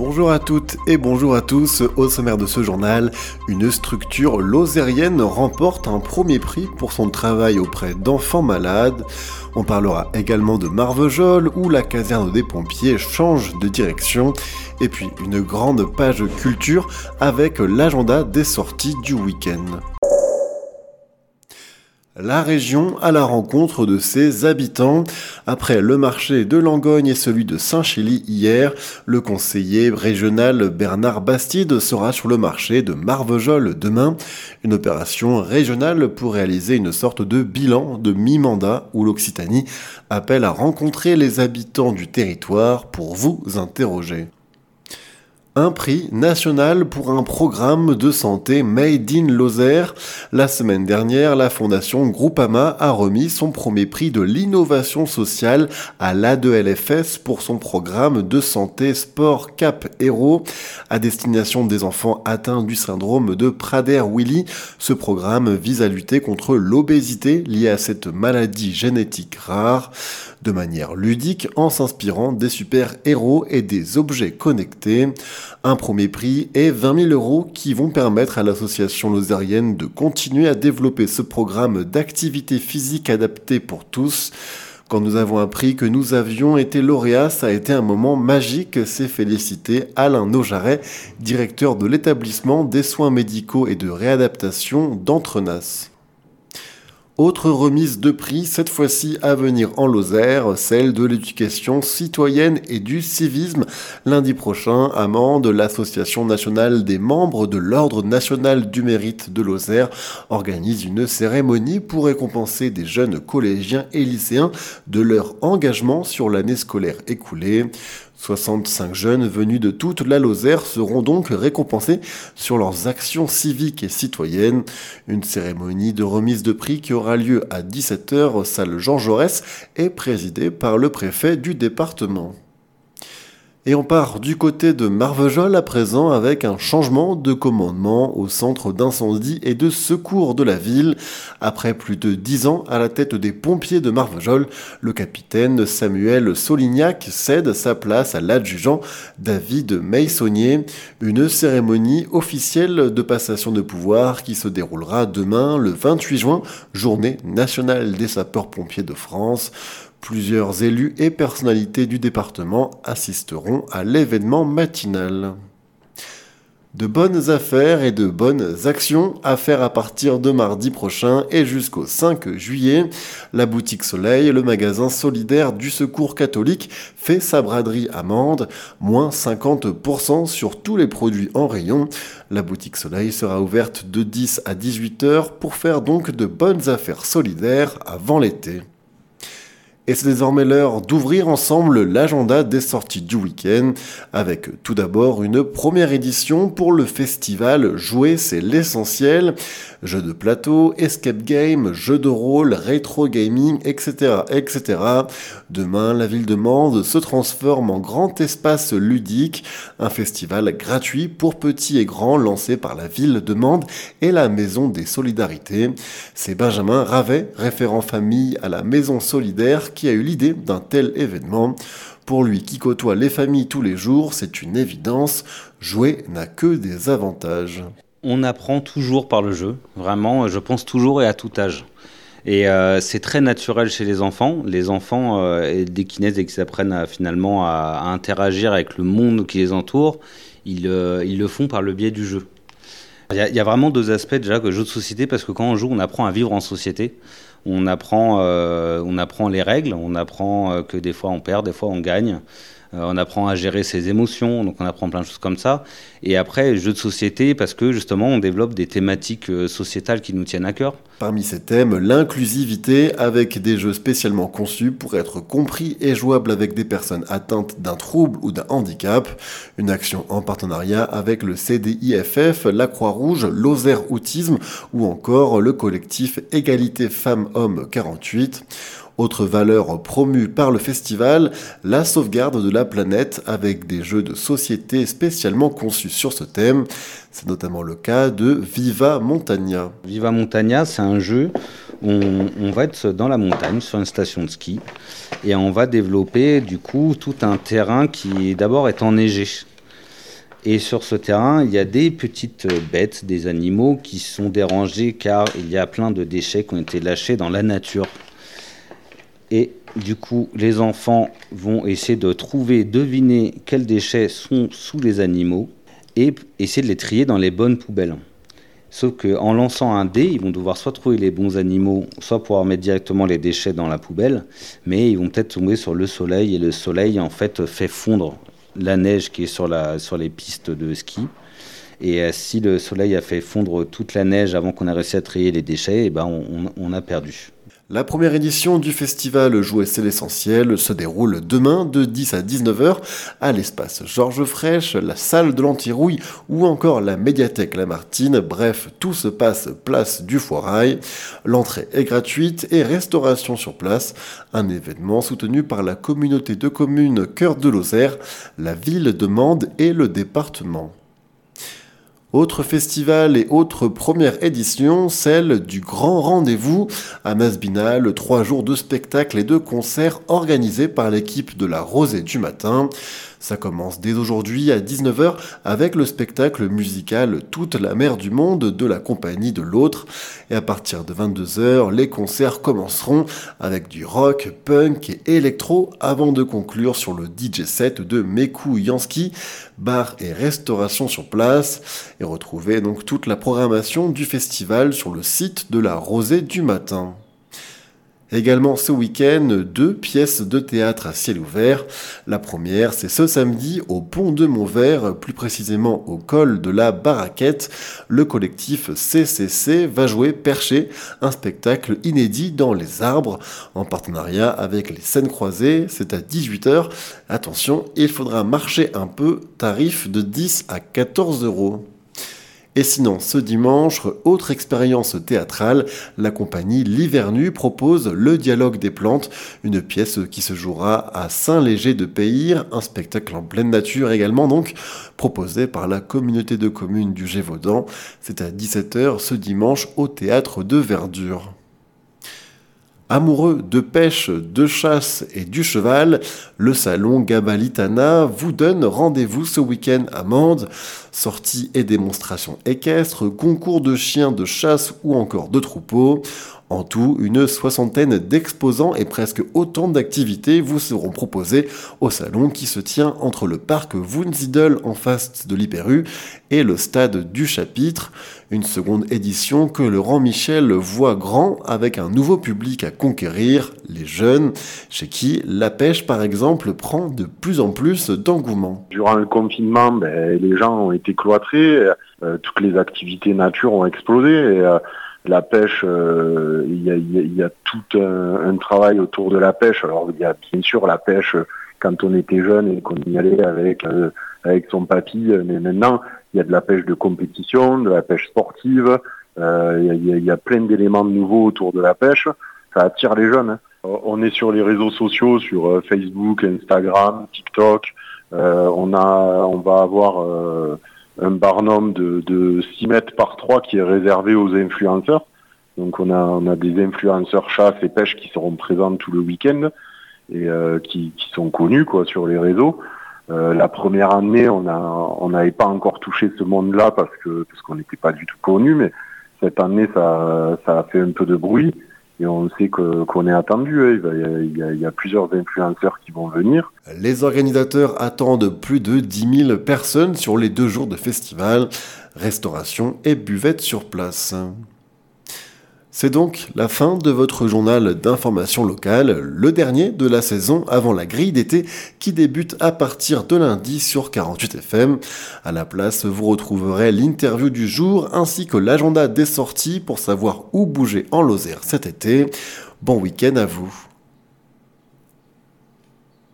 Bonjour à toutes et bonjour à tous. Au sommaire de ce journal, une structure lozérienne remporte un premier prix pour son travail auprès d'enfants malades. On parlera également de Marvejols où la caserne des pompiers change de direction. Et puis une grande page culture avec l'agenda des sorties du week-end. La région à la rencontre de ses habitants. Après le marché de Langogne et celui de Saint-Chély hier, le conseiller régional Bernard Bastide sera sur le marché de Marvejols demain. Une opération régionale pour réaliser une sorte de bilan de mi-mandat où l'Occitanie appelle à rencontrer les habitants du territoire pour vous interroger. Un prix national pour un programme de santé Made in Lozère. La semaine dernière, la fondation Groupama a remis son premier prix de l'innovation sociale à l'A2LFS pour son programme de santé Sport Cap Héros à destination des enfants atteints du syndrome de Prader-Willi. Ce programme vise à lutter contre l'obésité liée à cette maladie génétique rare de manière ludique en s'inspirant des super-héros et des objets connectés. Un premier prix et 20 000 € qui vont permettre à l'association lozérienne de continuer à développer ce programme d'activité physique adapté pour tous. Quand nous avons appris que nous avions été lauréats, ça a été un moment magique, s'est félicité Alain Naujaret, directeur de l'établissement des soins médicaux et de réadaptation d'Entrenas. Autre remise de prix, cette fois-ci à venir en Lozère, celle de l'éducation citoyenne et du civisme. Lundi prochain, à Mende, l'Association nationale des membres de l'Ordre national du mérite de Lozère organise une cérémonie pour récompenser des jeunes collégiens et lycéens de leur engagement sur l'année scolaire écoulée. 65 jeunes venus de toute la Lozère seront donc récompensés sur leurs actions civiques et citoyennes. Une cérémonie de remise de prix qui aura lieu à 17h, salle Jean Jaurès, est présidée par le préfet du département. Et on part du côté de Marvejols à présent avec un changement de commandement au centre d'incendie et de secours de la ville. Après plus de 10 ans à la tête des pompiers de Marvejols, le capitaine Samuel Solignac cède sa place à l'adjudant David Meissonnier. Une cérémonie officielle de passation de pouvoir qui se déroulera demain le 28 juin, journée nationale des sapeurs-pompiers de France. Plusieurs élus et personnalités du département assisteront à l'événement matinal. De bonnes affaires et de bonnes actions à faire à partir de mardi prochain et jusqu'au 5 juillet. La boutique Soleil, le magasin solidaire du Secours catholique, fait sa braderie à Mende, moins 50% sur tous les produits en rayon. La boutique Soleil sera ouverte de 10 à 18 heures pour faire donc de bonnes affaires solidaires avant l'été. Et c'est désormais l'heure d'ouvrir ensemble l'agenda des sorties du week-end, avec tout d'abord une première édition pour le festival Jouer c'est l'essentiel. Jeux de plateau, escape game, jeux de rôle, rétro gaming, etc., etc. Demain, la ville de Mende se transforme en grand espace ludique, un festival gratuit pour petits et grands lancé par la ville de Mende et la Maison des Solidarités. C'est Benjamin Ravet, référent famille à la Maison Solidaire, qui a eu l'idée d'un tel événement. Pour lui qui côtoie les familles tous les jours, c'est une évidence, jouer n'a que des avantages. On apprend toujours par le jeu, vraiment, je pense toujours et à tout âge. Et c'est très naturel chez les enfants. Les enfants, dès qu'ils naissent et qu'ils apprennent finalement à interagir avec le monde qui les entoure, ils le font par le biais du jeu. Il y a vraiment deux aspects déjà que jeu de société, parce que quand on joue, on apprend à vivre en société. On apprend les règles, on apprend que des fois on perd, des fois on gagne. On apprend à gérer ses émotions, donc on apprend plein de choses comme ça. Et après, jeux de société, parce que justement, on développe des thématiques sociétales qui nous tiennent à cœur. Parmi ces thèmes, l'inclusivité, avec des jeux spécialement conçus pour être compris et jouables avec des personnes atteintes d'un trouble ou d'un handicap. Une action en partenariat avec le CDIFF, la Croix-Rouge, Lozère Autisme ou encore le collectif Égalité Femmes-Hommes 48. Autre valeur promue par le festival, la sauvegarde de la planète avec des jeux de société spécialement conçus sur ce thème. C'est notamment le cas de Viva Montagna. Viva Montagna, c'est un jeu où on va être dans la montagne, sur une station de ski, et on va développer du coup tout un terrain qui d'abord est enneigé. Et sur ce terrain, il y a des petites bêtes, des animaux qui sont dérangés car il y a plein de déchets qui ont été lâchés dans la nature. Et du coup, les enfants vont essayer de deviner quels déchets sont sous les animaux et essayer de les trier dans les bonnes poubelles. Sauf qu'en lançant un dé, ils vont devoir soit trouver les bons animaux, soit pouvoir mettre directement les déchets dans la poubelle, mais ils vont peut-être tomber sur le soleil, et le soleil, en fait, fait fondre la neige qui est sur les pistes de ski. Et si le soleil a fait fondre toute la neige avant qu'on ait réussi à trier les déchets, on a perdu. La première édition du festival Jouer c'est l'essentiel se déroule demain de 10 à 19h à l'espace Georges Frêche, la salle de l'Antirouille ou encore la médiathèque Lamartine. Bref, tout se passe place du Foirail. L'entrée est gratuite et restauration sur place. Un événement soutenu par la communauté de communes Cœur de Lozère, la ville de Mende et le département. Autre festival et autre première édition, celle du Grand Rendez-vous à Masbinal, 3 jours de spectacles et de concerts organisés par l'équipe de la Rosée du Matin. Ça commence dès aujourd'hui à 19h avec le spectacle musical Toute la mer du monde de la compagnie de l'autre. Et à partir de 22h, les concerts commenceront avec du rock, punk et électro avant de conclure sur le DJ set de Mekou Yansky, bar et restauration sur place. Et retrouvez donc toute la programmation du festival sur le site de la Rosée du Matin. Également ce week-end, 2 pièces de théâtre à ciel ouvert. La première, c'est ce samedi au Pont de Montvert, plus précisément au col de la Baraquette. Le collectif CCC va jouer Perché, un spectacle inédit dans les arbres, en partenariat avec les Scènes Croisées. C'est à 18h. Attention, il faudra marcher un peu, tarif de 10 à 14 €. Et sinon, ce dimanche, autre expérience théâtrale, la compagnie L'Hivernu propose Le Dialogue des plantes, une pièce qui se jouera à Saint-Léger-de-Payre, un spectacle en pleine nature également donc, proposé par la communauté de communes du Gévaudan. C'est à 17h ce dimanche au théâtre de Verdure. Amoureux de pêche, de chasse et du cheval, le salon Gabalitana vous donne rendez-vous ce week-end à Mende. Sorties et démonstrations équestres, concours de chiens de chasse ou encore de troupeaux. En tout, une 60aine d'exposants et presque autant d'activités vous seront proposées au salon qui se tient entre le parc Wunsiedel en face de l'Hyper-U et le stade du Chapitre. Une seconde édition que Laurent Michel voit grand avec un nouveau public à conquérir, les jeunes, chez qui la pêche par exemple prend de plus en plus d'engouement. Durant le confinement, les gens ont été cloîtrés, toutes les activités nature ont explosé. Et, la pêche, il y a tout un travail autour de la pêche. Alors il y a bien sûr la pêche quand on était jeune et qu'on y allait avec son papy, mais maintenant il y a de la pêche de compétition, de la pêche sportive. Il y a plein d'éléments nouveaux autour de la pêche. Ça attire les jeunes. On est sur les réseaux sociaux, sur Facebook, Instagram, TikTok. On va avoir un barnum de 6 mètres par 3 qui est réservé aux influenceurs. Donc on a des influenceurs chasse et pêche qui seront présents tout le week-end et qui sont connus sur les réseaux. La première année, on n'avait pas encore touché ce monde-là parce qu'on n'était pas du tout connus, mais cette année ça a fait un peu de bruit et on sait qu'on est attendu. Il y a plusieurs influenceurs qui vont venir. Les organisateurs attendent plus de 10 000 personnes sur les 2 jours de festival, restauration et buvette sur place. C'est donc la fin de votre journal d'information locale, le dernier de la saison avant la grille d'été qui débute à partir de lundi sur 48 FM. À la place, vous retrouverez l'interview du jour ainsi que l'agenda des sorties pour savoir où bouger en Lozère cet été. Bon week-end à vous.